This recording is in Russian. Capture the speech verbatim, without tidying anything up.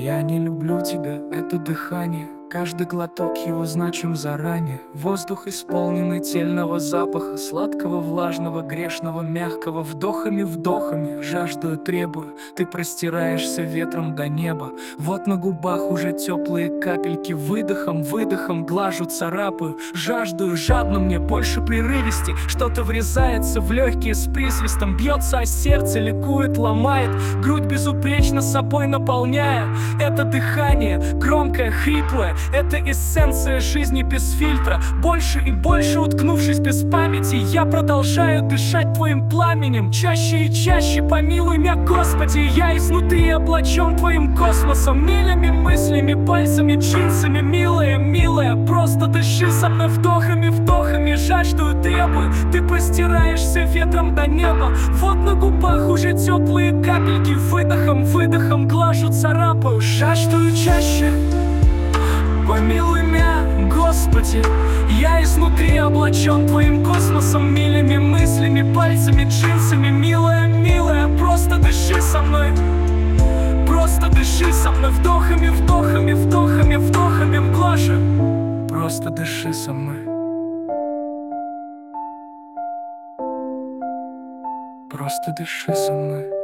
Я не люблю тебя, это дыхание. Каждый глоток его значим заранее. Воздух, исполненный тельного запаха, сладкого, влажного, грешного, мягкого. Вдохами, вдохами, жаждую, требую. Ты простираешься ветром до неба. Вот на губах уже теплые капельки. Выдохом, выдохом глажу, царапаю. Жаждую, жадно мне больше прерывисти. Что-то врезается в легкие с присвистом. Бьется о сердце, ликует, ломает. Грудь безупречно собой наполняя. Это дыхание, громкое, хриплое. Это эссенция жизни без фильтра. Больше и больше уткнувшись без памяти, я продолжаю дышать твоим пламенем. Чаще и чаще помилуй меня, Господи. Я изнутри облачен твоим космосом. Милями, мыслями, пальцами, джинсами. Милая, милая, просто дыши со мной. Вдохами, вдохами, жаждую, требую. Ты простираешься ветром до неба. Вот на губах уже теплые капельки. Выдохом, выдохом глажу, царапаю. Жаждую чаще. Помилуй меня, Господи. Я изнутри облачен твоим космосом. Милями, мыслями, пальцами, джинсами. Милая, милая, просто дыши со мной. Просто дыши со мной. Вдохами, вдохами, вдохами, вдохами глажу. Просто дыши со мной. Просто дыши со мной.